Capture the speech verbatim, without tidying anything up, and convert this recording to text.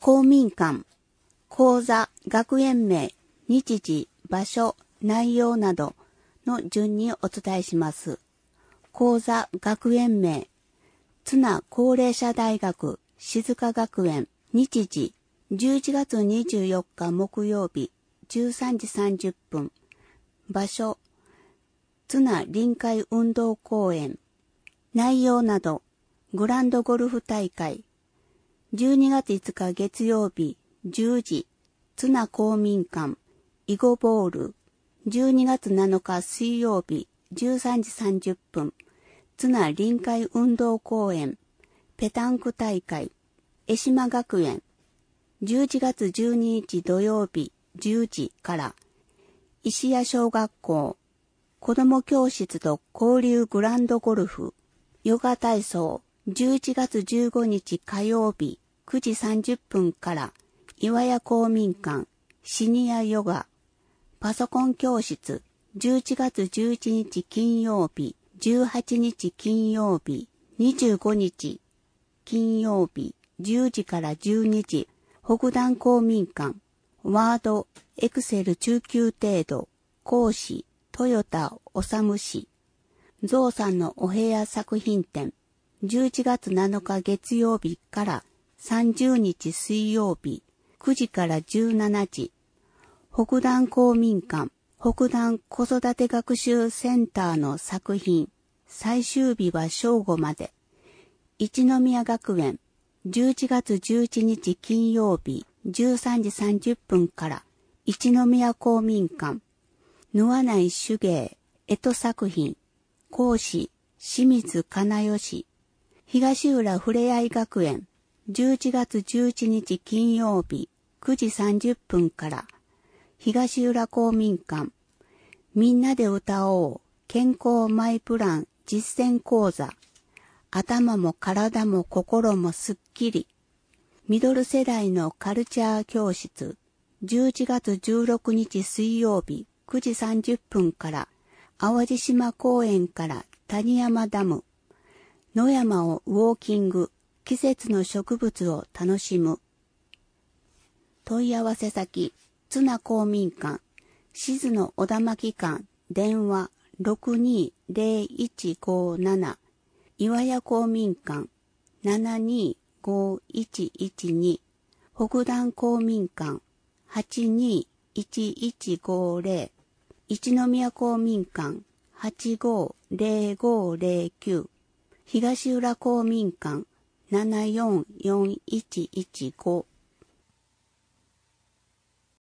公民館、講座、学園名、日時、場所、内容などの順にお伝えします。講座、学園名、津奈高齢者大学、静香学園、日時、じゅういちがつにじゅうよっか木曜日、じゅうさんじさんじゅっぷん、場所、津奈臨海運動公園、内容など、グランドゴルフ大会、じゅうにがついつか月曜日、じゅうじ、津奈公民館、囲碁ボール、じゅうにがつなのか水曜日、じゅうさんじさんじゅっぷん、津奈臨海運動公園、ペタンク大会、江島学園、じゅういちがつじゅうににち土曜日、じゅうじから、石屋小学校、子ども教室と交流グランドゴルフ、ヨガ体操、じゅういちがつじゅうごにち火曜日、くじさんじゅっぷんから、岩屋公民館、シニアヨガ、パソコン教室、じゅういちがつじゅういちにち金曜日、じゅうはちにち金曜日、にじゅうごにち金曜日、じゅうじからじゅうにじ、北段公民館、ワード、エクセル中級程度、講師、豊田治氏、ゾウさんのお部屋作品展、じゅういちがつなのか月曜日からさんじゅうにち水曜日、くじからじゅうしちじ、北段公民館、北段子育て学習センターの作品、最終日は正午まで、一宮学園、じゅういちがつじゅういちにち金曜日、じゅうさんじさんじゅっぷんから、一宮公民館、縫わない手芸、干支作品、講師、清水かなよし、東浦ふれあい学園、じゅういちがつじゅういちにち金曜日、くじさんじゅっぷんから、東浦公民館、みんなで歌おう、健康マイプラン実践講座、頭も体も心もすっきり、ミドル世代のカルチャー教室、じゅういちがつじゅうろくにち水曜日、くじさんじゅっぷんから、淡路島公園から谷山ダム、野山をウォーキング、季節の植物を楽しむ。問い合わせ先、津奈公民館、静野小田巻館、電話ろくにーぜろいちごなな、岩屋公民館ななにーごいちいちに、北段公民館はちにーいちいちごぜろ、一宮公民館はちごーぜろごーぜろきゅう、東浦公民館ななよんよんいちいちご、